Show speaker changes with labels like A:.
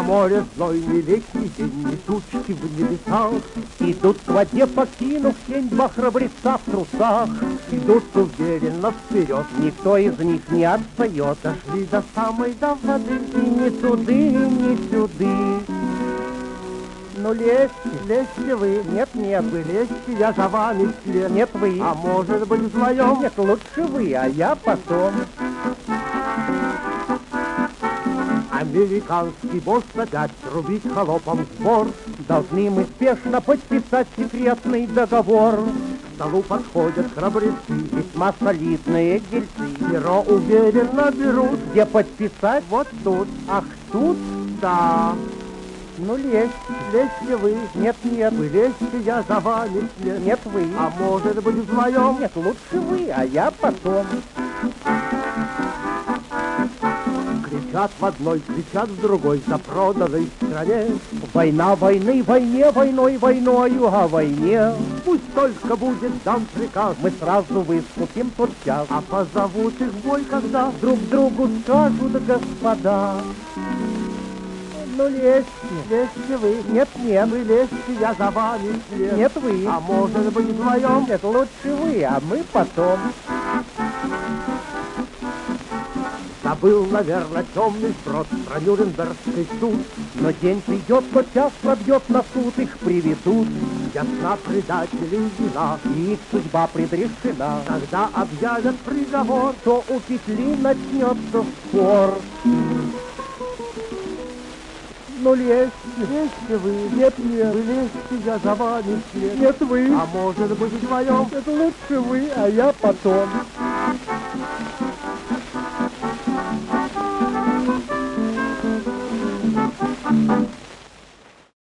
A: море злой нелетний день, ни тучки в небесах.
B: Идут к воде, покинув тень, два храбреца в трусах.
A: Идут уверенно вперед,
B: Никто из них не отстает.
A: дошли до самой до воды.
B: И ни туды, ни сюды. Ну лезьте,
A: Лезьте вы,
B: нет, нет,
A: вы лезьте, я за вами вслед.
B: нет вы.
A: А может быть вдвоем?
B: Нет, лучше вы, а я потом.
A: Американский босс опять трубит холопом сбор.
B: Должны мы спешно подписать секретный договор.
A: К столу подходят храбрецы,
B: Весьма солидные дельцы.
A: перо уверенно берут.
B: Где подписать?
A: Вот тут,
B: Ах, тут?
A: да.
B: Ну лезьте.
A: Лезьте вы,
B: Нет, нет,
A: вы лезьте, я за вами вслед.
B: нет вы.
A: А может быть вдвоем?
B: Нет, лучше вы, а я потом.
A: Кричат в одной, кричат в другой, за проданной стране.
B: Война войны, войне, войной, войною, о войне.
A: Пусть только будет дан приказ,
B: Мы сразу выступим тотчас.
A: а позовут их в бой, когда
B: Друг другу скажут, господа. Ну лезьте.
A: лезьте вы.
B: Нет, нет,
A: Вы лезьте, я за вами вслед.
B: нет вы.
A: А может быть вдвоем?
B: Нет, лучше вы, а мы потом.
A: Забыл, наверное, темный сброд про Нюрнбергский суд.
B: Но день придет, тот час пробьет, на суд их приведут.
A: Ясна предателей вина.
B: И их судьба предрешена.
A: Когда объявят приговор,
B: То у петли начнется спор. Ну лезьте.
A: лезьте вы.
B: Нет, нет,
A: Вы лезьте, я за вами вслед.
B: нет вы.
A: А может быть вдвоем?
B: Это лучше вы, а я потом.